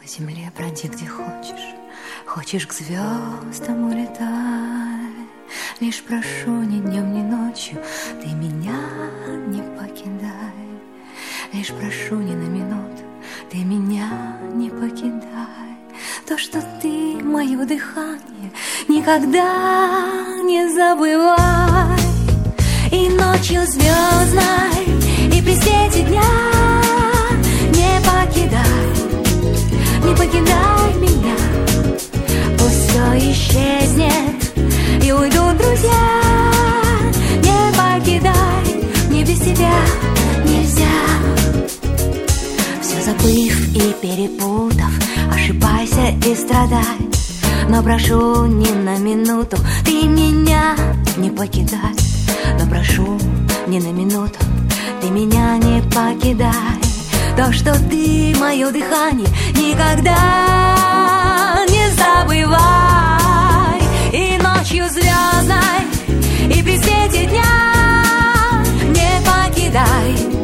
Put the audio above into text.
земле броди, где хочешь, хочешь к звездам улетай. Лишь прошу ни днем, ни ночью ты меня не покидай. Лишь прошу ни на минуту ты меня не покидай. То, что ты мое дыхание, никогда не забывай. И ночью звездной, и при свете дня не покидай, не покидай меня. Пусть все исчезнет и уйдут друзья. Не покидай, мне без тебя нельзя. Все забыв и перепутав, ошибайся и страдай. Но прошу ни на минуту ты меня не покидай. Но прошу ни на минуту ты меня не покидай. То, что ты мое дыхание, никогда не забывай. И ночью звездной, и при свете дня не покидай.